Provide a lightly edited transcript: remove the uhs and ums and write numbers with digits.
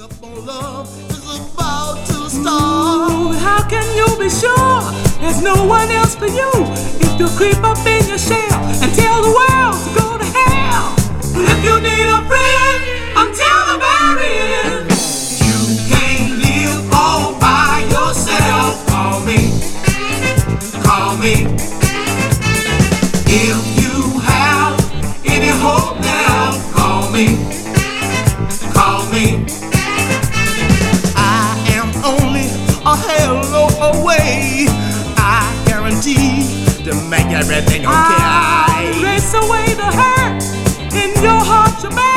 love is about to start. Ooh, how can you be sure there's no one else for you? If you creep up in your shell and tell the world to go to hell. If you need a friend, until the very end. You can't live all by yourself. Call me, call me. If you have any hope now, call me, call me. I am only a hello away. I guarantee to make everything okay. Erase away the hurt in your heart, your